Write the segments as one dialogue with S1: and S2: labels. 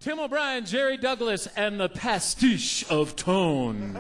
S1: Tim O'Brien, Jerry Douglas, and the Pastiche of Tone.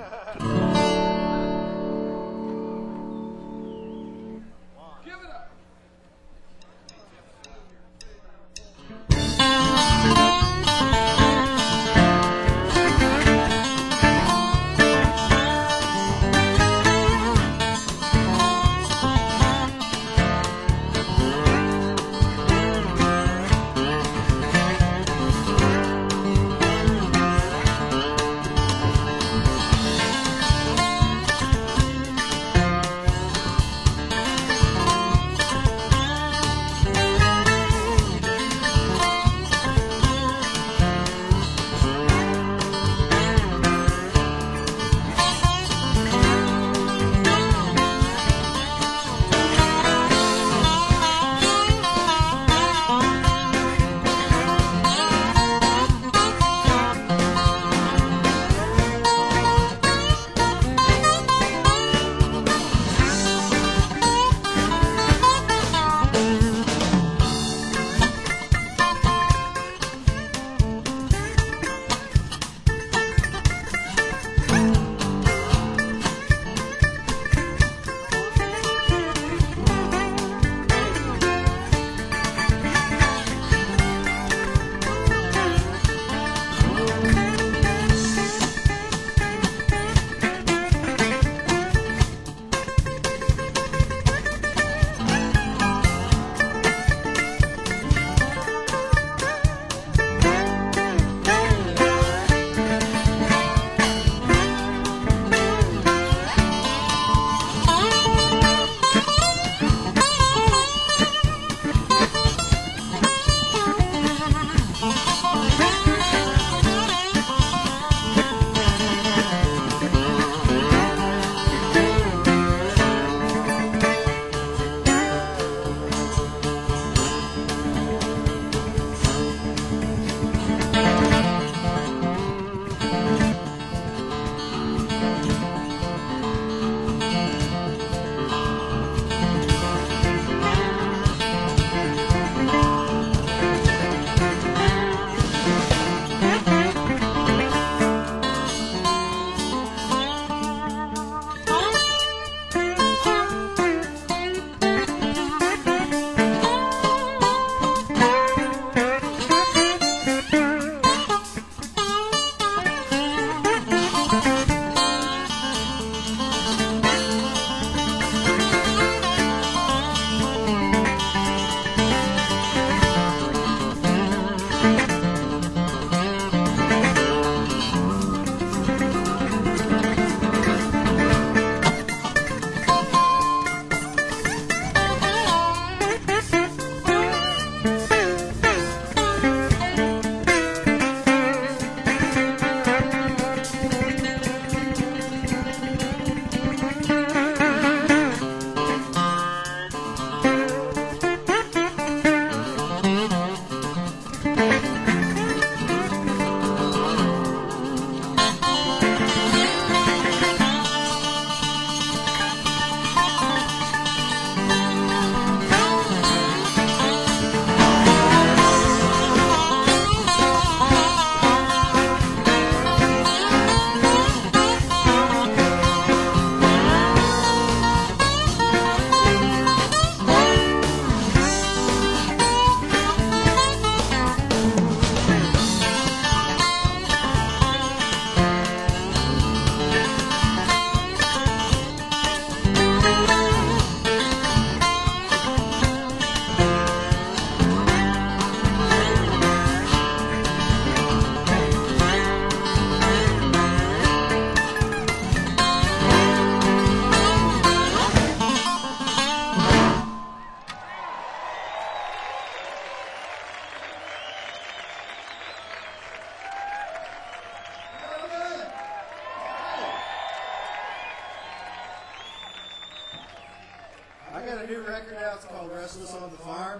S2: I got a new record out. It's called Restless on the Farm.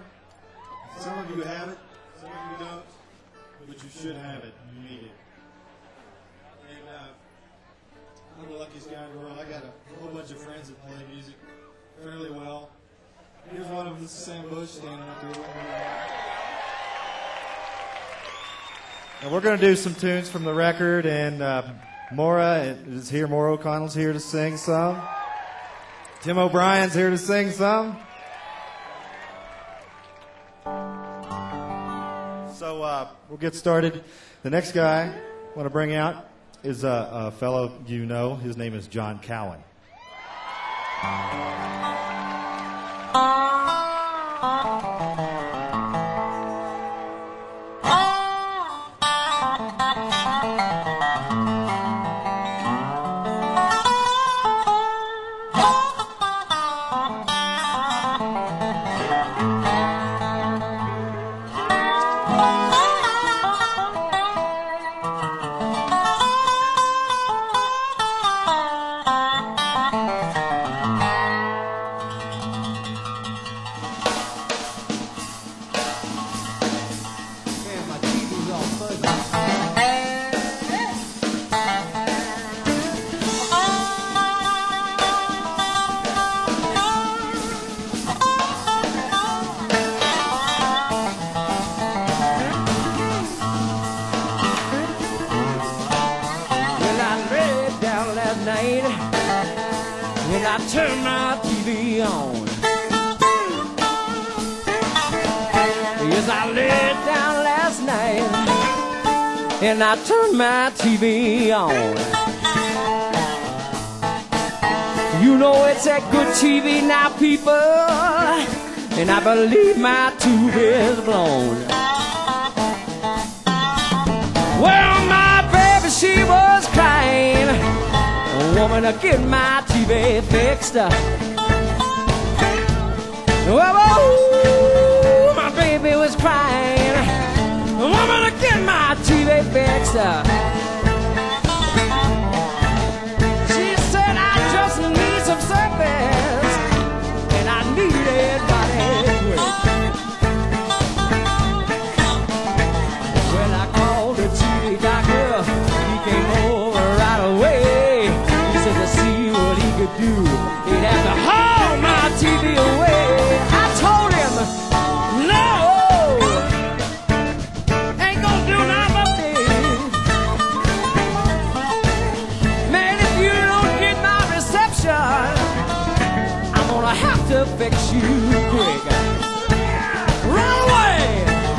S2: Some of you have it, some of you don't, but you should have it. You need it. And I'm the luckiest guy in the world. I got a whole bunch of friends that play music fairly well. Here's one of them, this is Sam Bush standing up there with me. And we're going to do some tunes from the record, and Maura is here. Maura O'Connell's here to sing some. Tim O'Brien's here to sing some. So we'll get started. The next guy I want to bring out is a fellow you know. His name is John Cowan.
S3: Turn my TV on. Yes, I laid down last night and I turned my TV on. You know it's a good TV now, people, and I believe my tube is blown. Well, my baby, she was crying. Woman, to get my TV fixed. Oh, my baby was crying. Woman, to get my TV fixed. She said, I just need some service, and I need it body quick. When I called the TV doctor, he came over right away. To see what he could do, he'd have to haul my TV away. I told him, no, ain't gonna do nothing. Man, if you don't get my reception, I'm gonna have to fix you quick. Run away!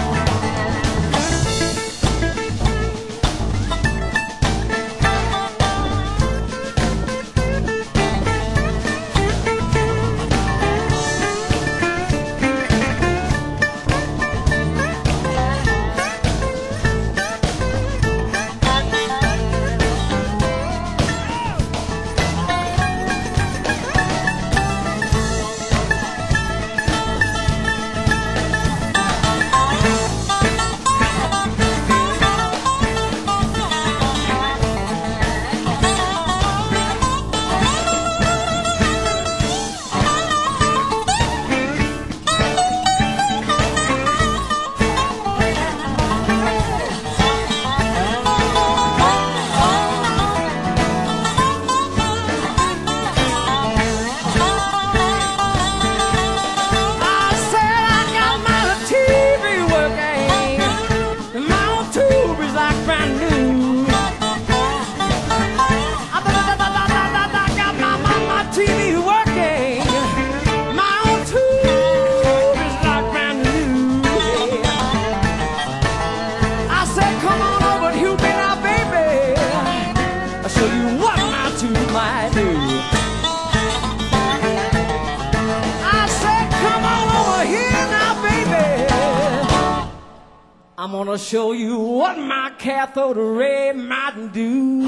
S3: I'm gonna show you what my cathode ray might do.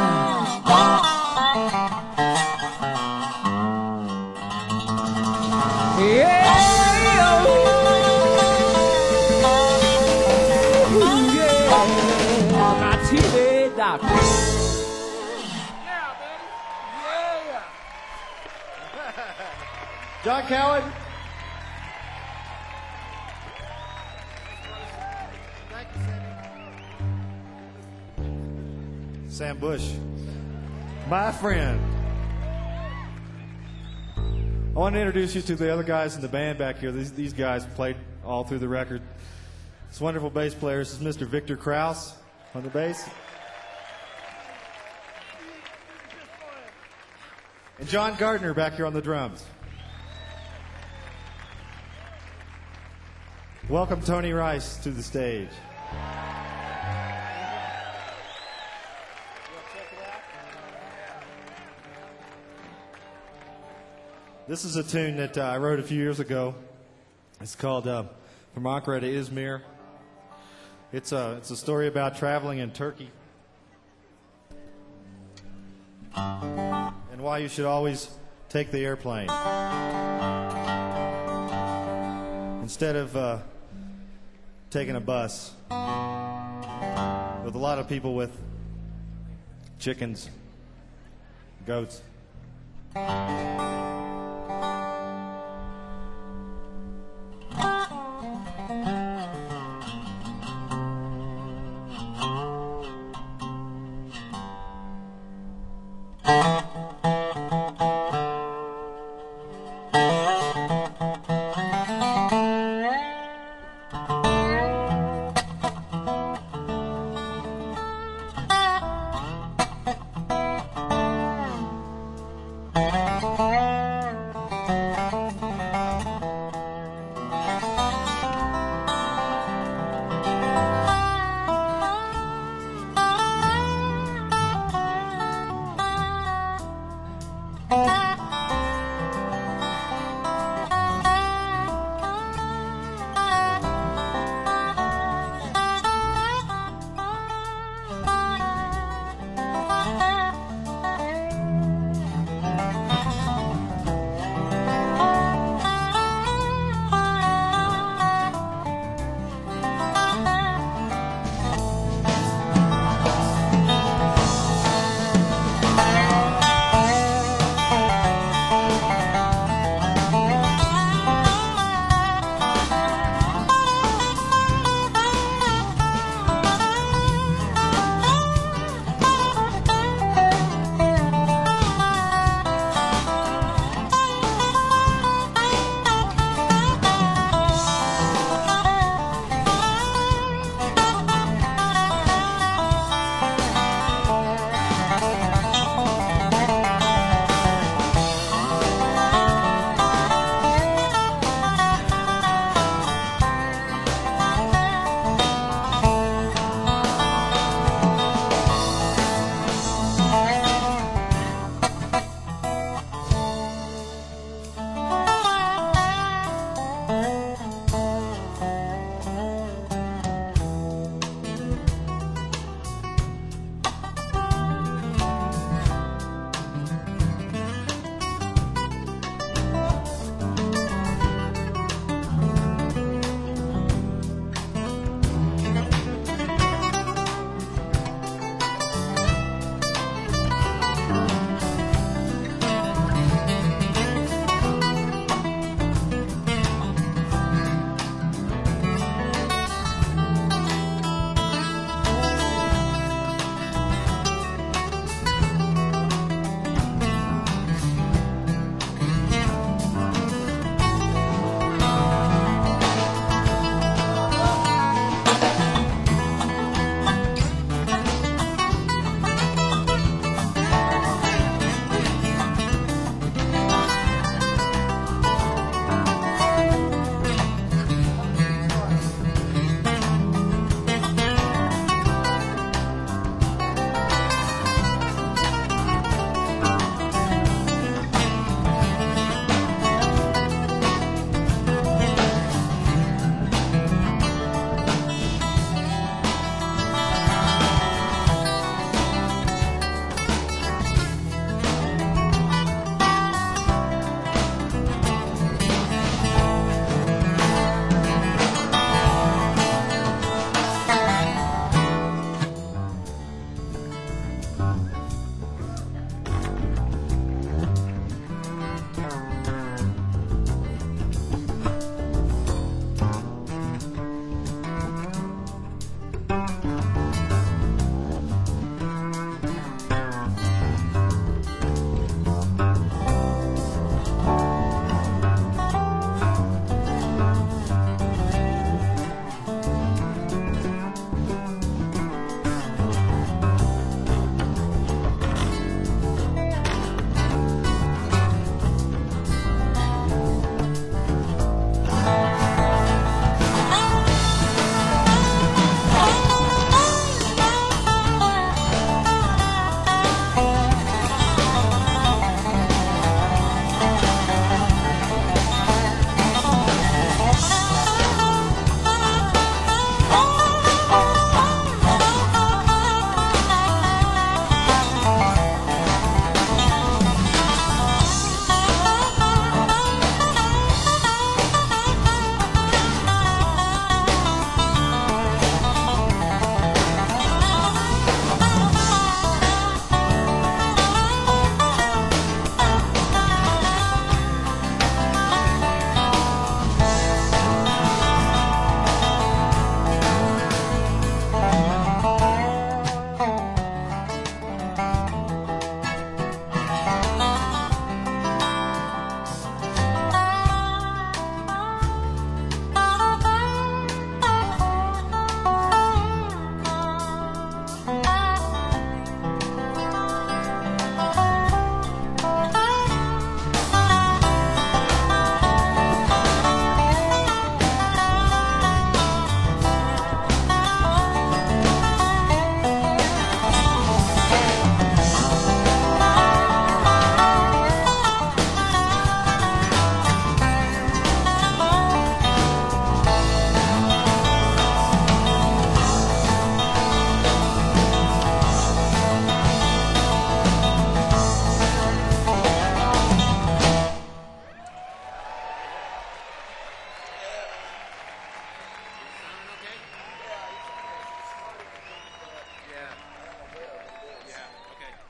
S3: Yeah, my TV doctor.
S2: Yeah, baby. Yeah. John Cowan. Sam Bush, my friend. I want to introduce you to the other guys in the band back here. These guys played all through the record. This wonderful bass player. This is Mr. Victor Krause. on the bass. And John Gardner back here on the drums. Welcome Tony Rice to the stage. This is a tune that I wrote a few years ago. It's called From Ankara to Izmir. It's a story about traveling in Turkey and why you should always take the airplane instead of taking a bus with a lot of people with chickens, goats.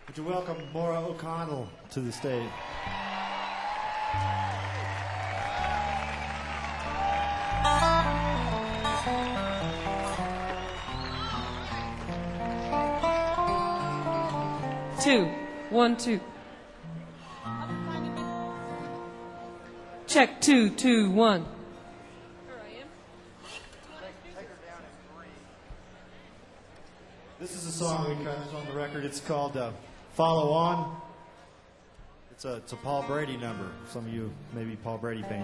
S2: Would you welcome Maura O'Connell to the stage?
S4: Two, 1, 2. Check 2, 2, 1.
S2: This is a song we cut on the record. It's called Follow On. It's a Paul Brady number. Some of you maybe Paul Brady fans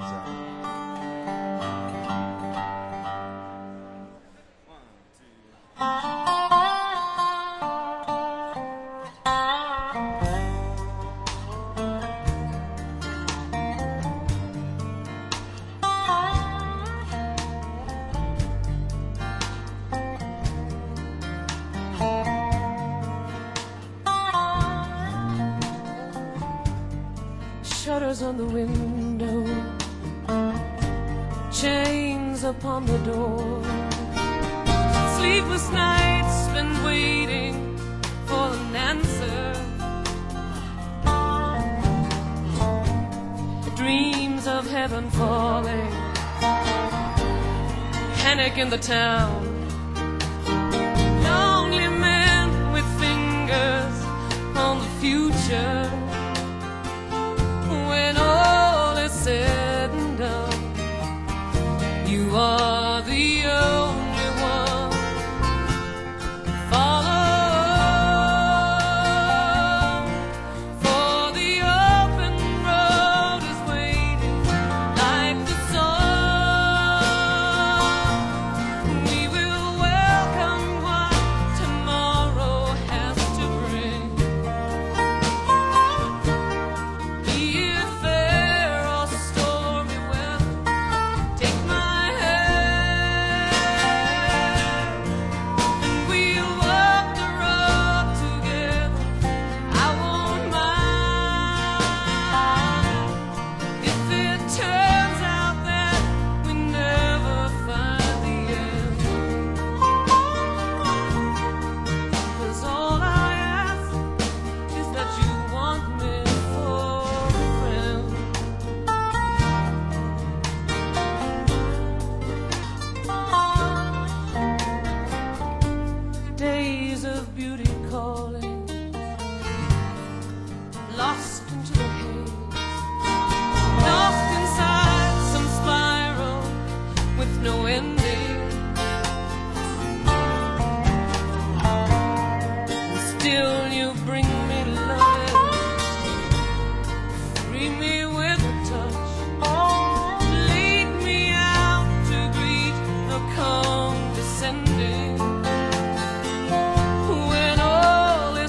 S4: Shutters on the window, chains upon the door. Sleepless nights spent waiting for an answer. Dreams of heaven falling, panic in the town. Lonely men with fingers on the future. When all is said and done, you are the only one. Follow, for the open road is waiting like the sun. We will welcome what tomorrow has to bring. Be it fair or stormy weather, take my hand, and we'll walk the road together. I won't mind if it turns out that we never find the end. 'Cause all I ask is that you want me for a friend. Days of beauty calling, lost into the haze, lost inside some spiral with no ending. And still you bring me loving, free me with a touch, lead me out to greet the condescending. When all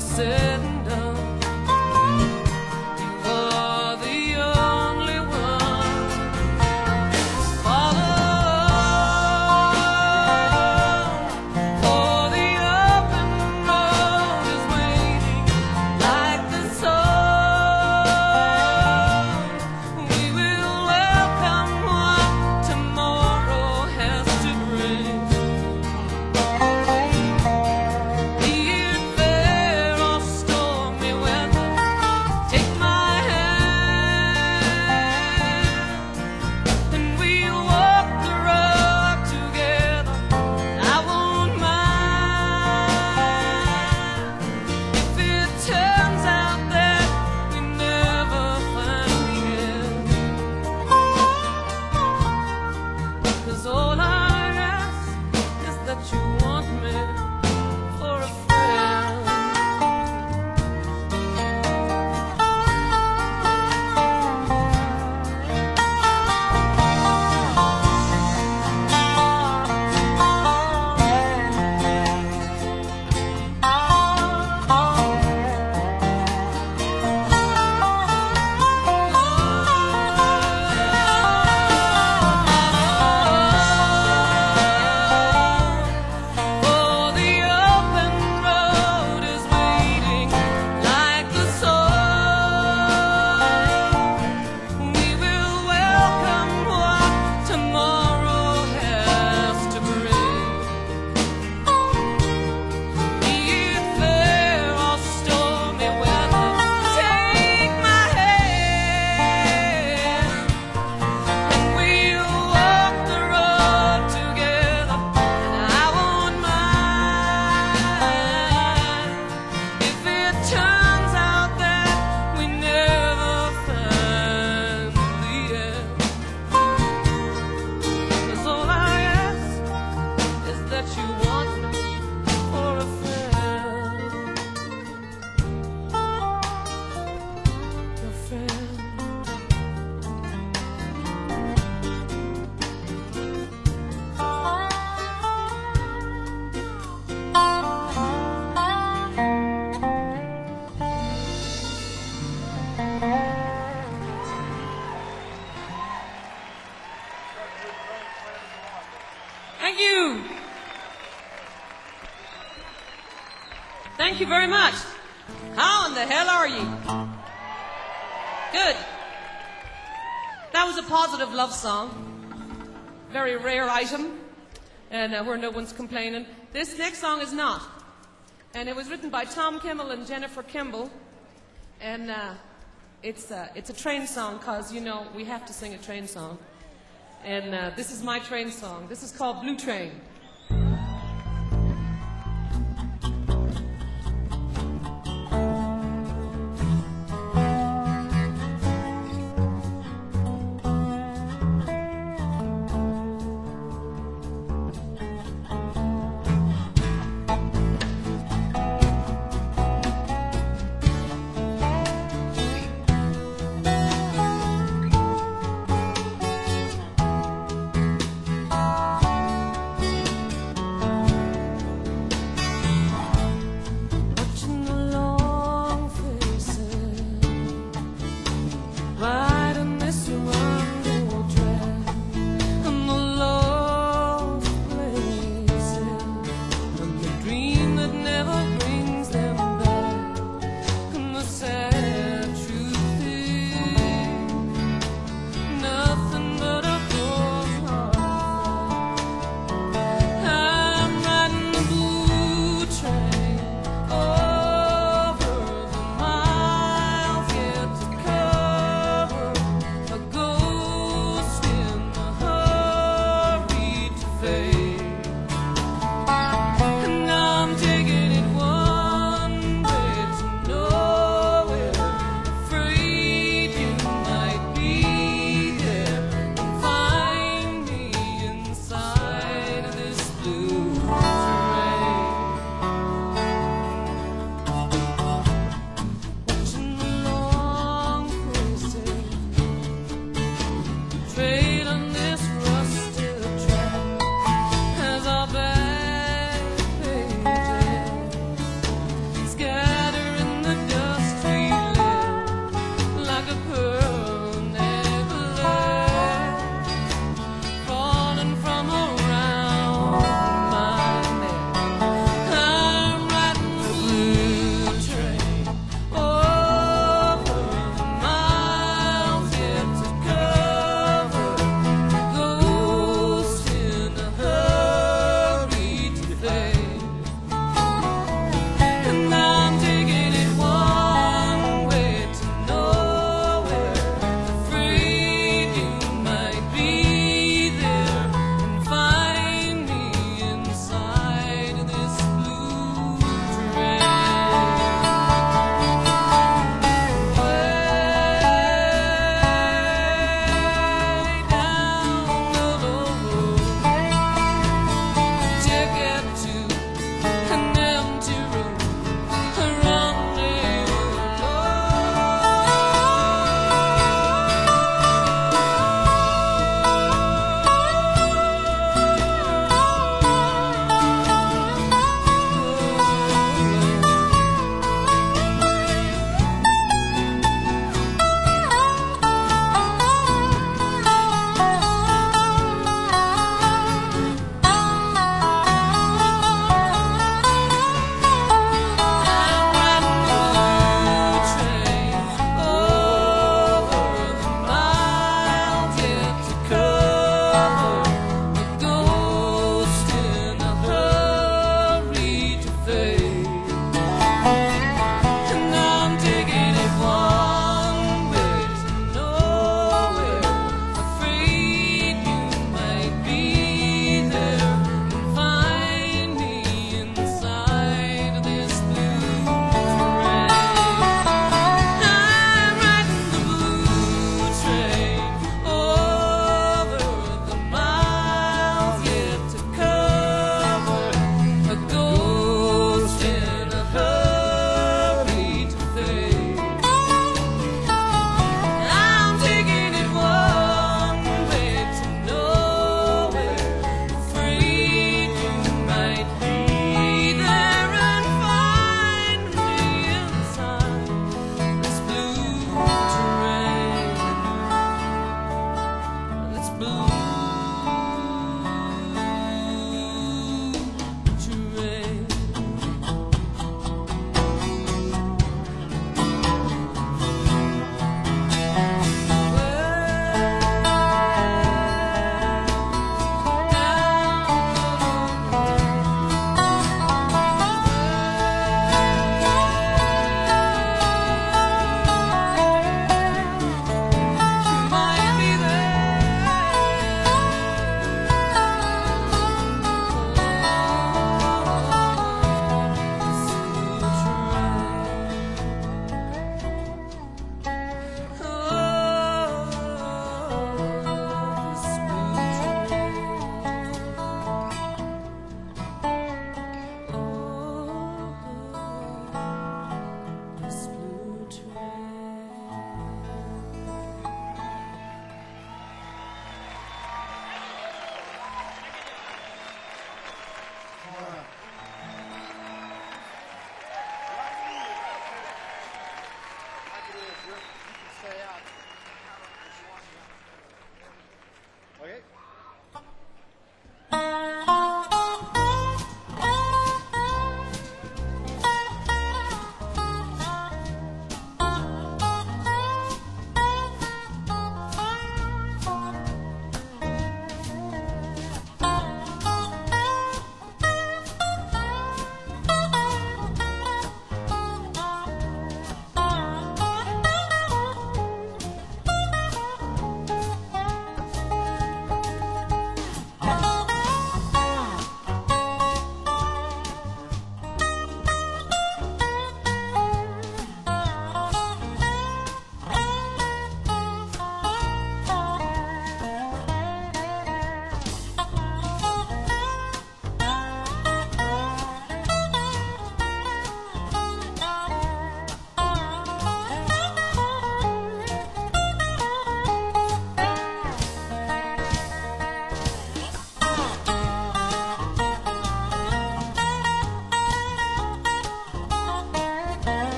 S4: Thank you very much. How in the hell are you? Good. That was a positive love song. Very rare item, and where no one's complaining. This next song is not. And it was written by Tom Kimmel and Jennifer Kimball. And it's a train song, because, you know, we have to sing a train song. And this is my train song. This is called Blue Train.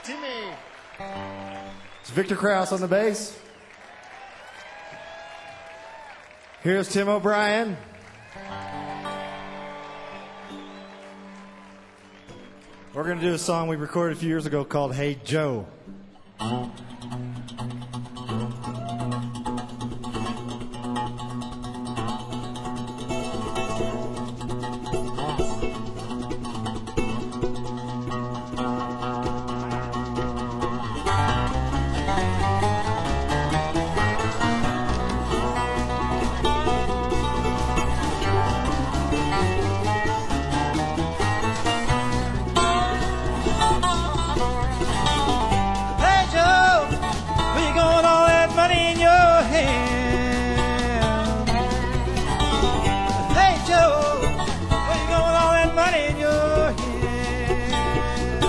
S2: Timmy. It's Victor Krause on the bass. Here's Tim O'Brien. We're going to do a song we recorded a few years ago called Hey Joe.
S5: Hey Joe, where you going? All that money in your hand. Hey Joe, where you going? All that money in your hand.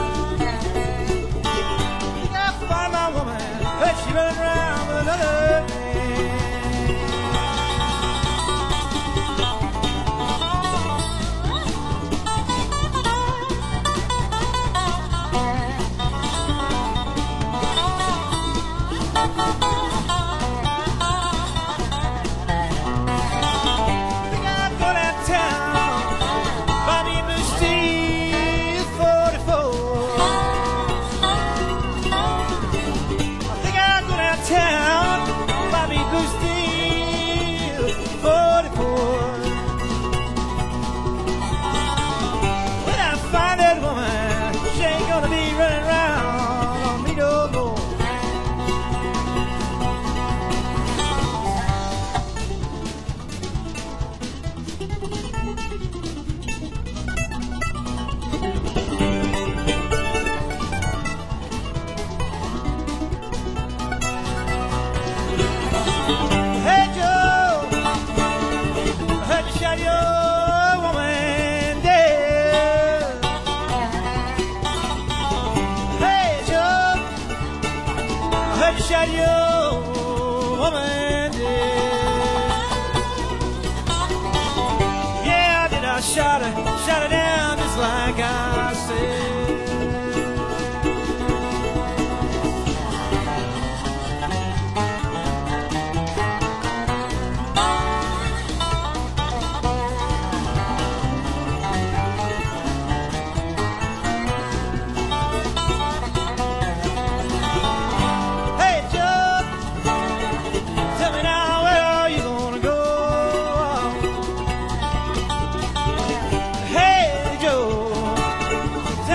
S5: You got to find my woman, but she running around with another man. Hey Joe, I heard you shot your woman dead. Hey Joe, I heard you shot your woman dead. Yeah, I did. I shot her down just like I said. Hey Joe, tell me now, where are you gonna go? Hey Joe,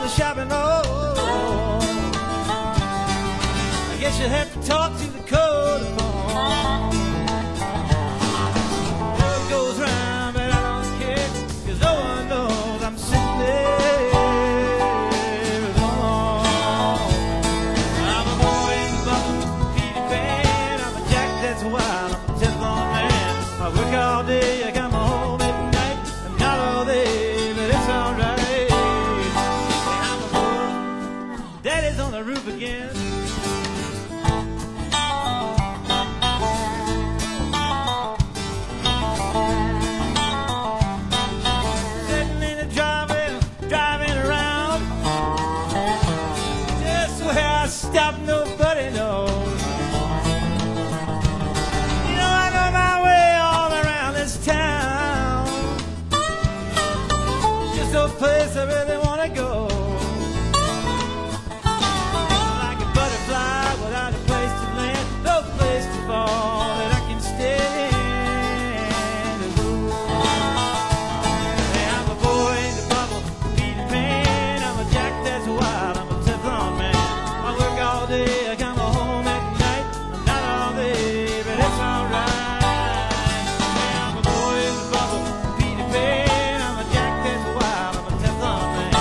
S5: the shopping road. I guess you'll have to talk to the code phone. Word goes round, but I don't care, 'cause no one knows I'm sitting there alone. I'm a boy in Buffalo, Peter Pan. I'm a Jack that's wild, I'm a Teflon man. I work all day, I come home at night. I'm not all day, but it's alright. I'm a boy, Daddy's on the roof again. Sitting in the driving around, just where I stop, nobody knows. You know I know my way all around this town. Just no place I really wanna go. Like a butterfly without a place to land, no place to fall that I can stand. Hey, I'm a boy in the bubble, Peter Pan. I'm a Jack that's wild, I'm a Teflon man. I work all day, I come home at night. I'm not all day, but it's alright. Hey, I'm a boy in the bubble, Peter Pan. I'm a Jack that's wild, I'm a Teflon man.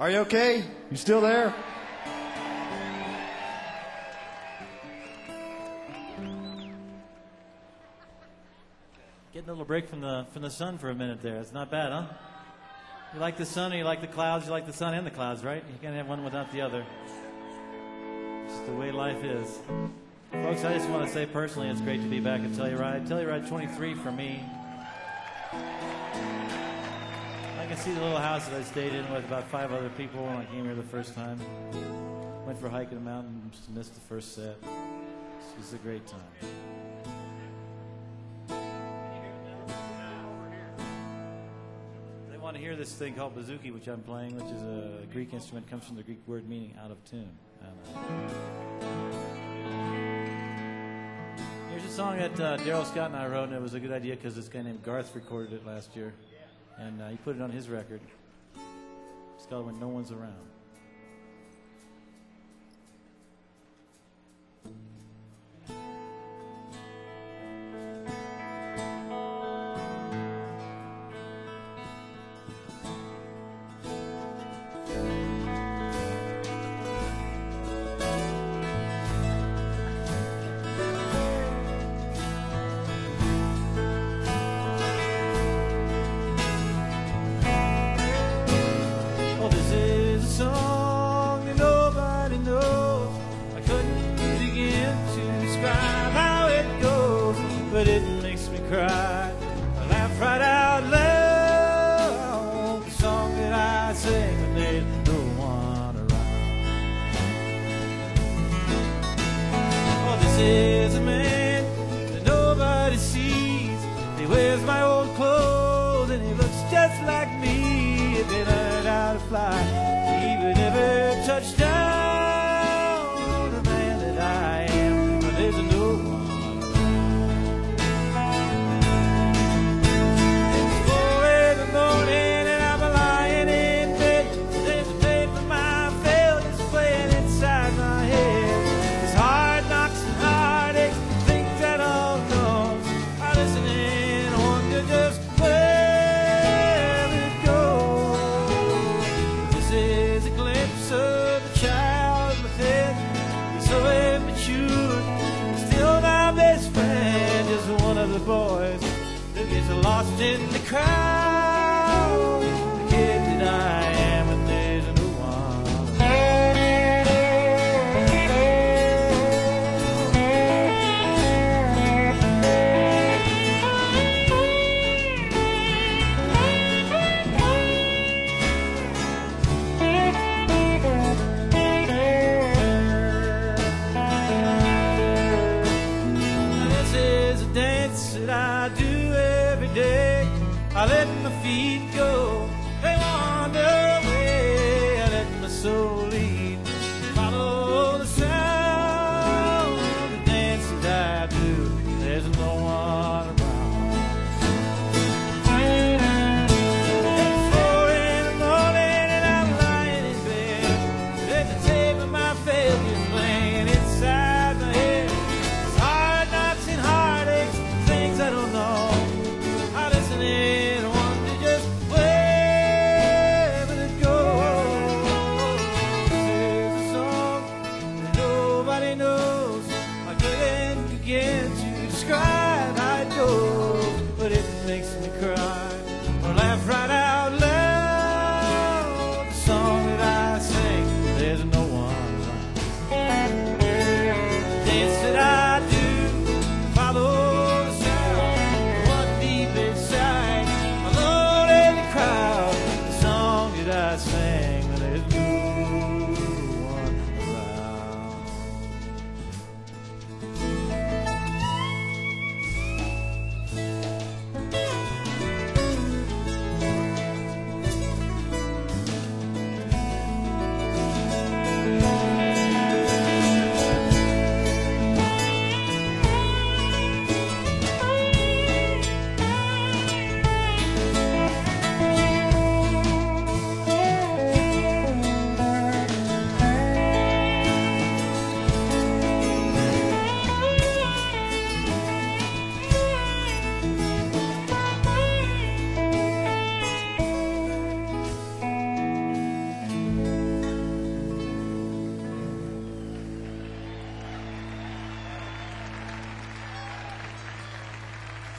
S2: Are you okay? You still there?
S5: Getting a little break from the sun for a minute there. It's not bad, huh? You like the sun or you like the clouds? You like the sun and the clouds, right? You can't have one without the other. It's the way life is. Folks, I just want to say personally, it's great to be back at Telluride. Telluride 23 for me. I can see the little house that I stayed in with about 5 other people when I came here the first time. Went for a hike in the mountain, just missed the first set. It was a great time. They want to hear this thing called bouzouki, which I'm playing, which is a Greek instrument, comes from the Greek word meaning out of tune. Here's a song that Daryl Scott and I wrote, and it was a good idea because this guy named Garth recorded it last year, and he put it on his record. It's called When No One's Around.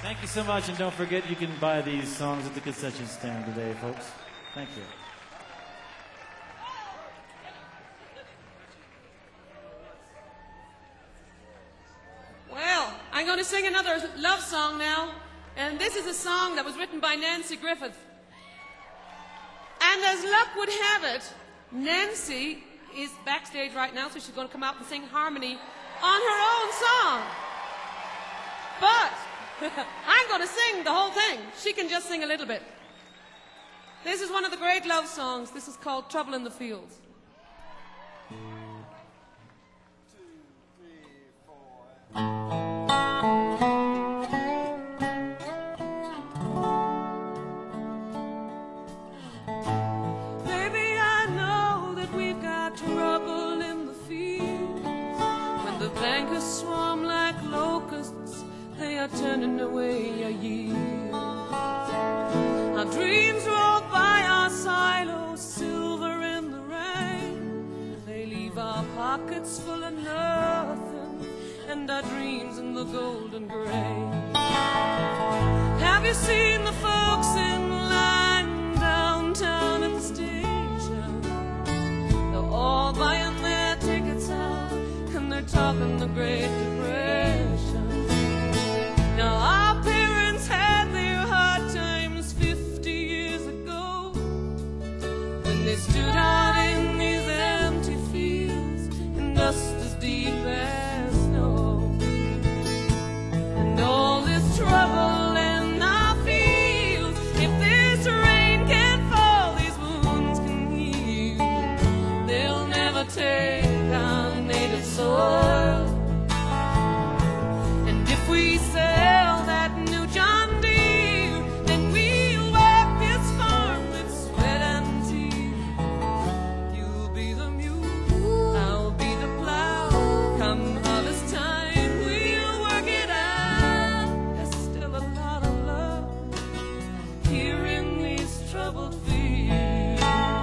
S5: Thank you so much, and don't forget you can buy these songs at the concession stand today, folks. Thank you.
S4: Well, I'm going to sing another love song now. And this is a song that was written by Nancy Griffith. And as luck would have it, Nancy is backstage right now, so she's going to come out and sing harmony on her own song. But I'm going to sing the whole thing. She can just sing a little bit. This is one of the great love songs. This is called Trouble in the Fields.
S6: Swarm like locusts, they are turning away your years. Our dreams roll by our silos, silver in the rain. They leave our pockets full of nothing, and our dreams in the golden gray. Have you seen the folks in line downtown at the station? They're all buying their tickets out, and they're talking the Great Depression. Now our parents had their hard times 50 years ago, when they stood out in these empty fields and dust as deep as snow. And all this trouble in our fields, if this rain can't fall, these wounds can heal. They'll never take our native soil. And if we sell that new John Deere, then we'll work this farm with sweat and tears. You'll be the mule, I'll be the plow. Come harvest time, we'll work it out. There's still a lot of love here in these troubled fields.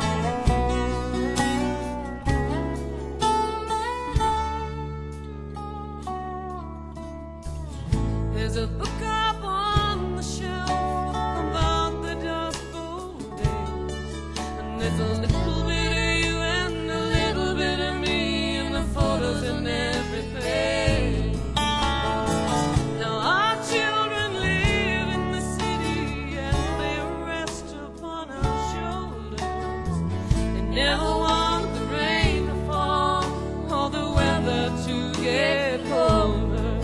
S6: There's a book up on the shelf about the Dust Bowl days, and there's a little bit of you and a little bit of me, and the photos in every page. Now our children live in the city, and they rest upon our shoulders. They never want the rain to fall or the weather to get colder.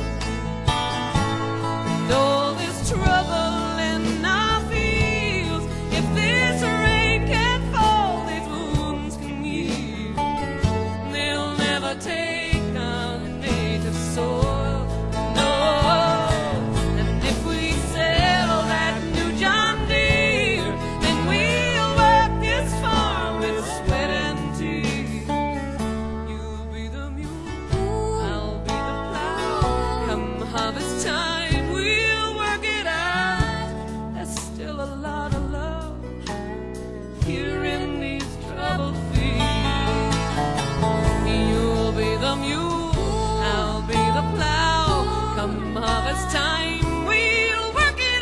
S6: And all this trouble in our fields, if this rain can't fall, these wounds can heal. They'll never take our native soil, no. And if we sell that new John Deere, then we'll work this farm with sweat and tears. You'll be the mule, I'll be the plow. Come harvest time, we'll work it out. There's still a lot of love here in these troubled fields. You'll be the mule, I'll be the plow. Come harvest time, we'll work it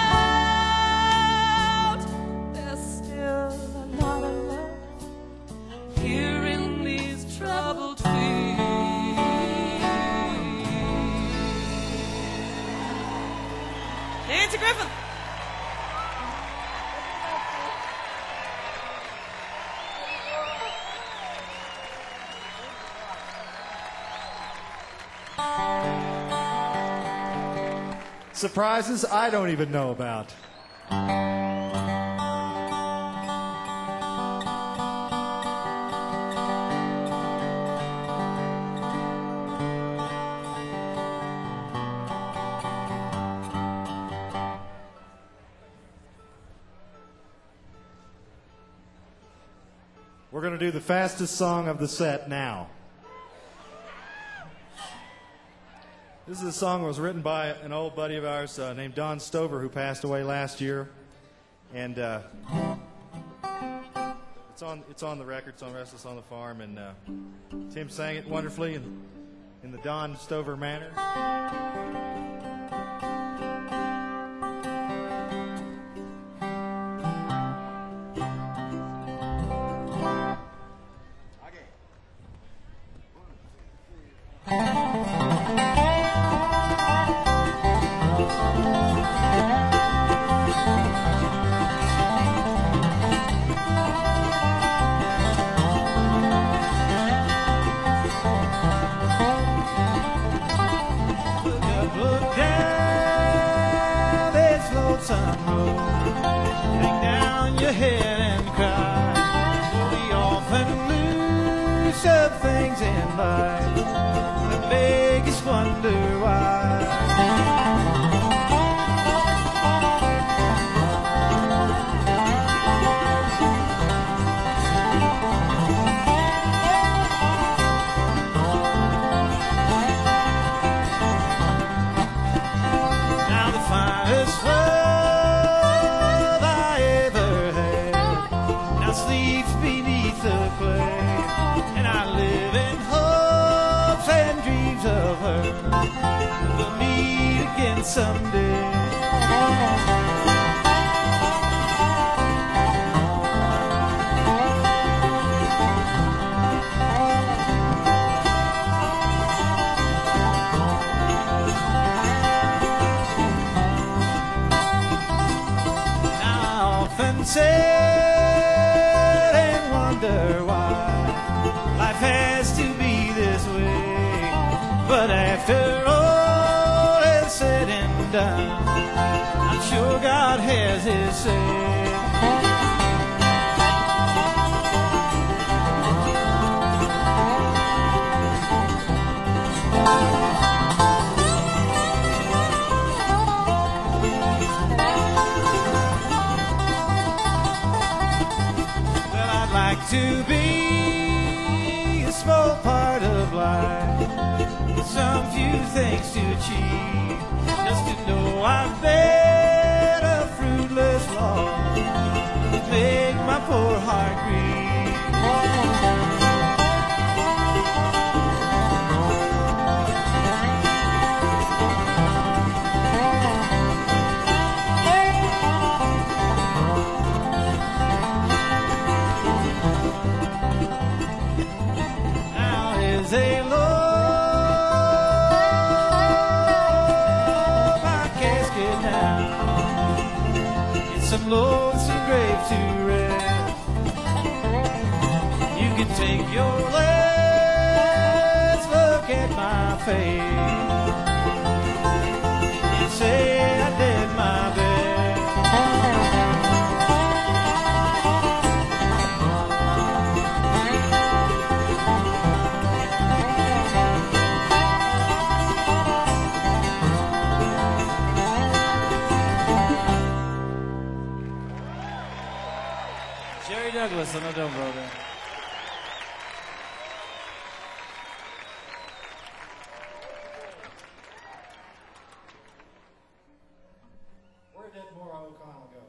S6: out. There's still a lot of love here in these troubled fields. Nancy Griffith.
S2: Surprises I don't even know about. We're going to do the fastest song of the set now. This is a song that was written by an old buddy of ours named Don Stover, who passed away last year. And it's on the record. It's on Restless on the Farm. And Tim sang it wonderfully in the Don Stover manner.
S5: things in life that make us wonder why. Now the finest love I ever had now sleeps beneath the clay, and I live in hopes and dreams of her. We'll meet again someday. Said and wonder why life has to be this way. But after all is said and done, I'm sure God has his say. To be a small part of life, some few things to achieve, just to know I've been a fruitless loss, make my poor heart grieve. They load my casket now, it's some lonesome grave to rest. You can take your last look at my face and say I did my best. Jerry Douglas on the dobro there.
S2: Where did Maura O'Connell go?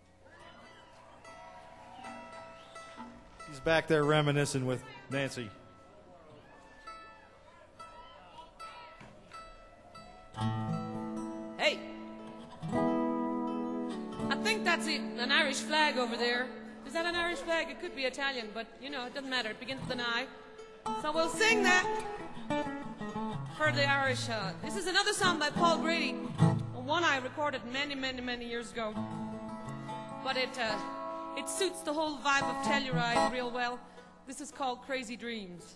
S2: She's back there reminiscing with Nancy.
S4: Hey! I think that's an Irish flag over there. Is that an Irish flag? It could be Italian, but you know, it doesn't matter. It begins with an I. So we'll sing that for the Irish. This is another song by Paul Grady, one I recorded many, many, many years ago. But it suits the whole vibe of Telluride real well. This is called Crazy Dreams.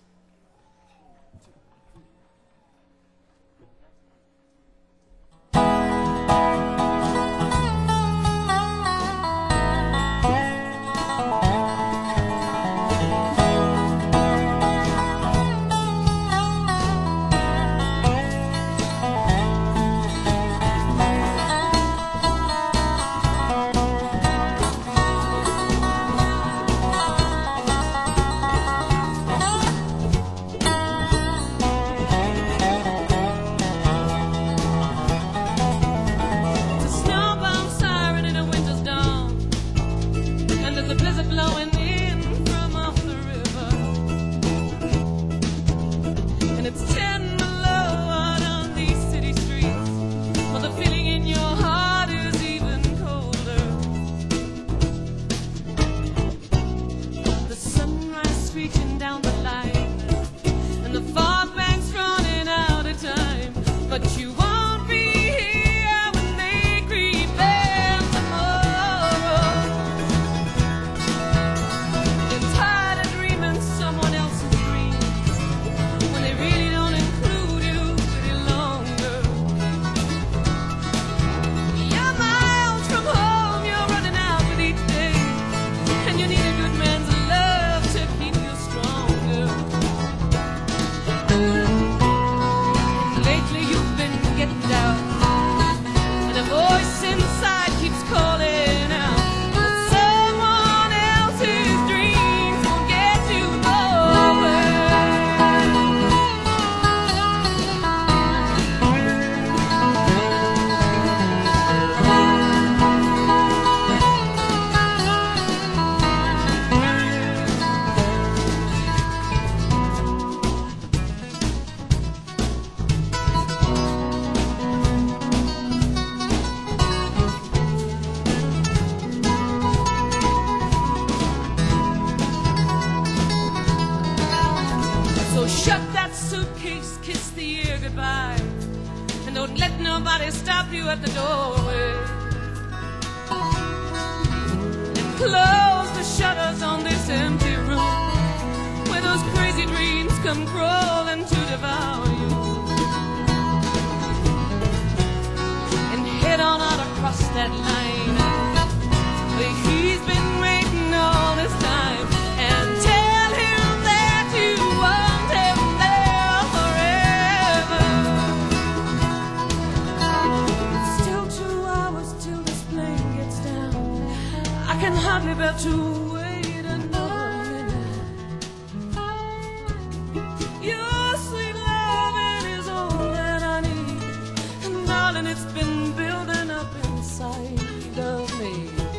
S6: Don't let nobody stop you at the doorway. And close the shutters on this empty room where those crazy dreams come crawling to devour you. And head on out across that line where he's been waiting all this time. And tell him that you want him there forever. It's still 2 hours till this plane gets down. I can hardly bear to wait another minute. Your sweet loving is all that I need, and darling, it's been building up inside of me.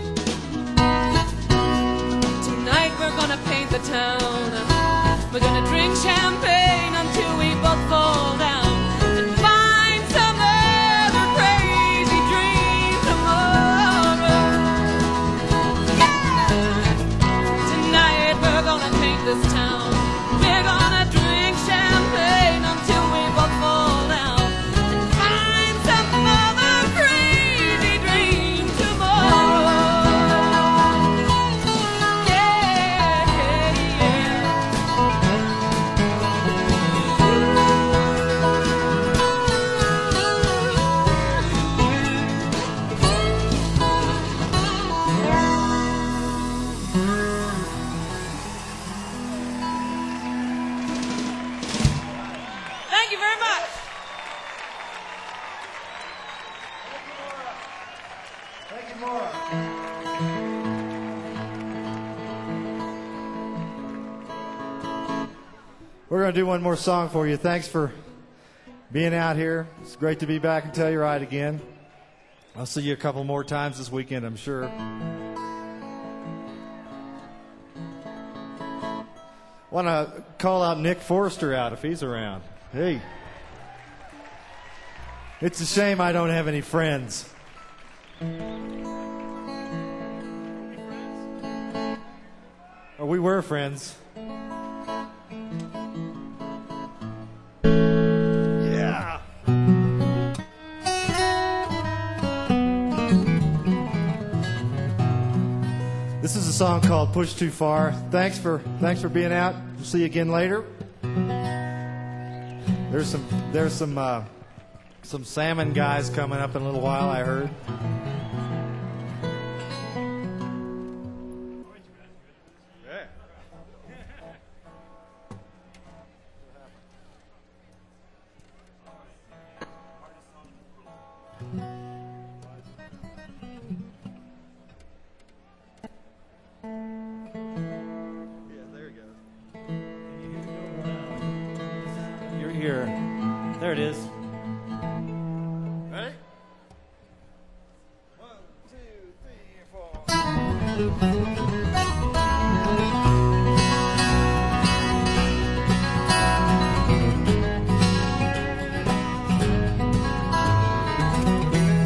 S6: Tonight we're gonna paint the town. We're gonna drink champagne until we both fall down and find some other crazy dream tomorrow. Yeah! Tonight we're gonna paint this town. We're gonna drink champagne until we both fall down and find some other crazy dream tomorrow. Thank you very much.
S2: Thank you, Maura. We're going to do one more song for you. Thanks for being out here. It's great to be back in Telluride again. I'll see you a couple more times this weekend, I'm sure. Want to call out Nick Forrester out if he's around. Hey. It's a shame I don't have any friends. Oh, we were friends. Yeah. This is a song called Push Too Far. Thanks for being out. We'll see you again later. There's some salmon guys coming up in a little while, I heard.
S5: You're here. There it is.
S2: Ready? 1, 2, 3, 4.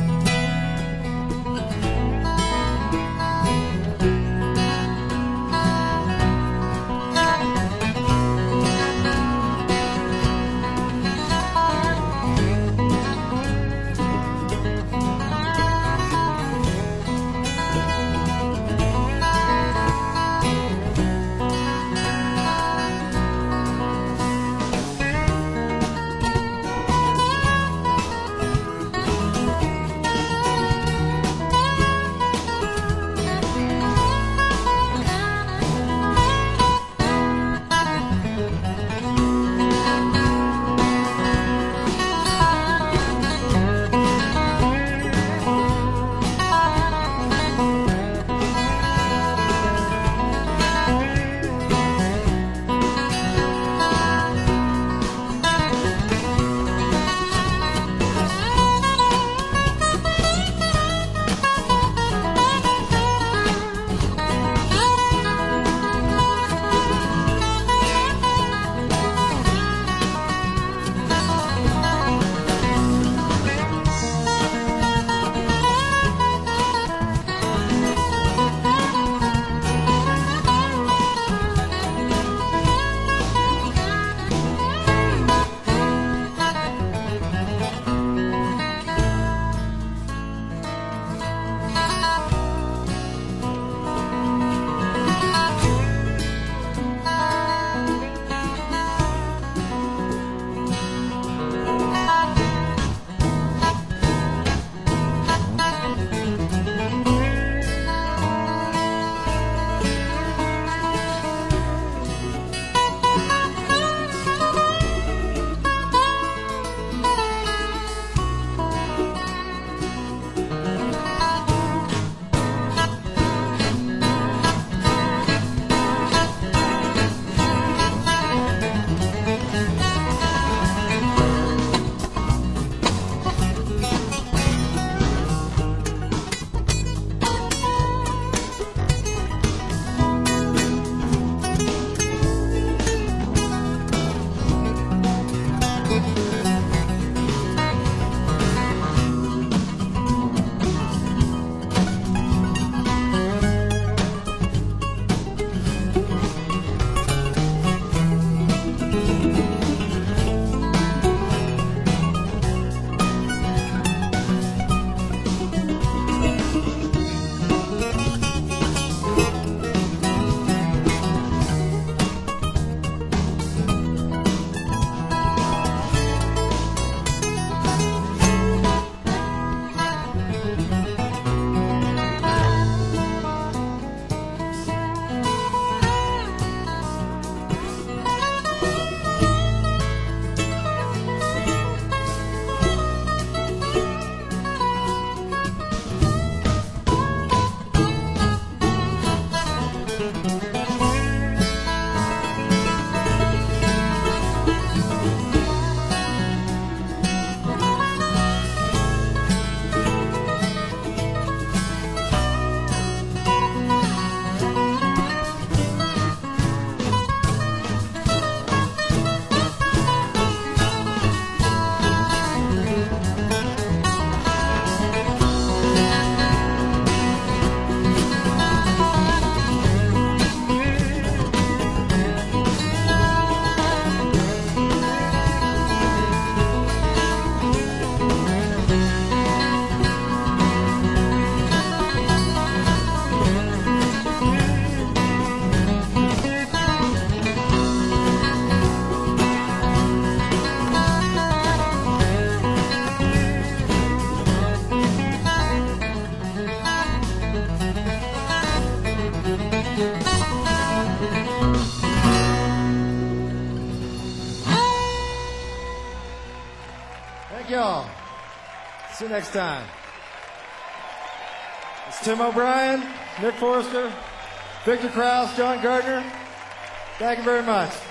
S2: y'all. See you next time. It's Tim O'Brien, Nick Forrester, Victor Krause, John Gardner. Thank you very much.